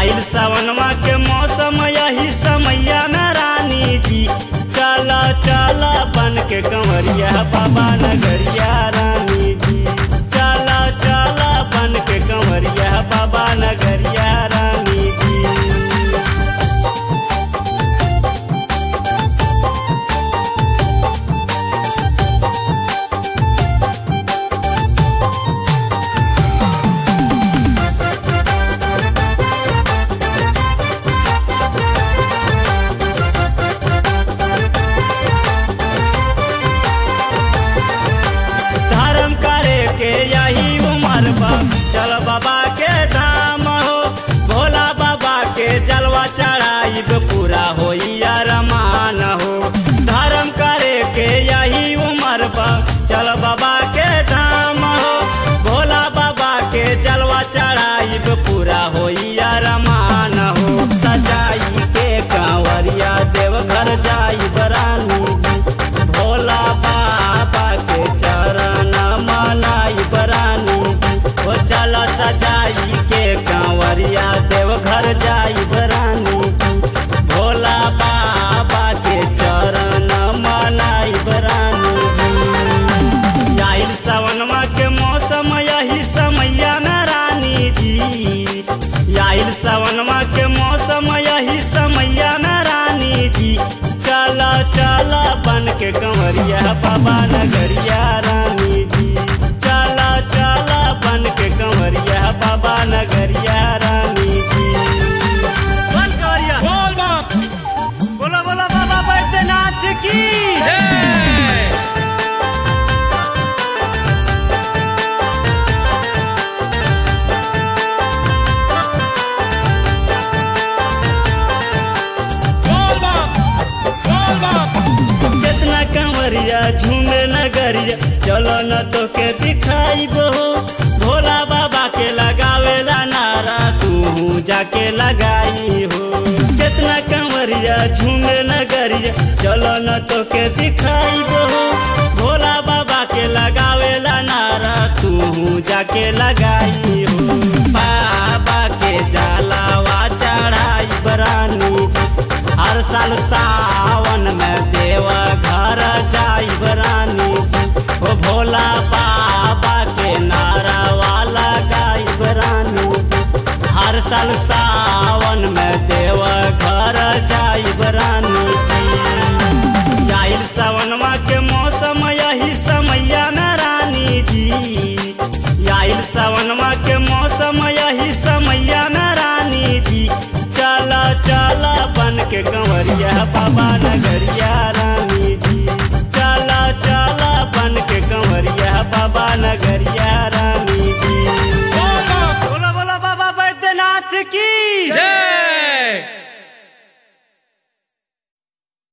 आइल सावनवा के मौसम यही समैया में रानी जी चला चला बन के कंवरिया बाबा नगरिया रानी जी चला चला बन के कंवरिया बाबा नगरिया रानी जी। के यही उम्र बा चल बाबा के धाम हो भोला बाबा के जलवा चढ़ाइब पूरा होई अरमान हो। धर्म करे के यही उम्र बा चल बाबा के धाम हो भोला बाबा के जलवा चढ़ाइब पूरा होई अरमान हो। सजाई के कांवरिया देवघर जाइब रानी जी भोला बाबा के चरण मनाई बरानी ओ चला सजाई के कांवरिया देवघर जाई बरानी जी भोला बाबा के चरण मनाई बरानी जी। आइल सावनवा के मौसम यही समैया में रानी जी आइल सावनवा के मौसम यही समैया में रानी जी चला चला बन के कंवरिया बाबा नगरिया रानी जी चला चला बन के कंवरिया बाबा नगरिया रानी जी। बन कंवरिया बोलो बोलो बाबा बैद्यनाथ की कितना कंवरिया झूमे नगरिया चलो न तो के दिखाई बो भोला बाबा के लगावेला नारा तू जाके लगाई हो। कितना कंवरिया झूमे नगरिया चलो न तो के दिखाई बो भोला बाबा के लगावेला नारा तू जाके लगाई हो। बाबा के जलावा चढ़ाई बरानी हर साल सावन में देवा घर जाई बरानी ओ भोला बाबा के नारा वाला गाई बरानी हर साल सावन में देवा घर जाई बरानी जी। आइल सावनवा के मौसम यही समैया में रानी जी आइल सावनवा के मौसम यही समैया में रानी जी चला चला बन के कंवरिया बाबा नगरिया रानी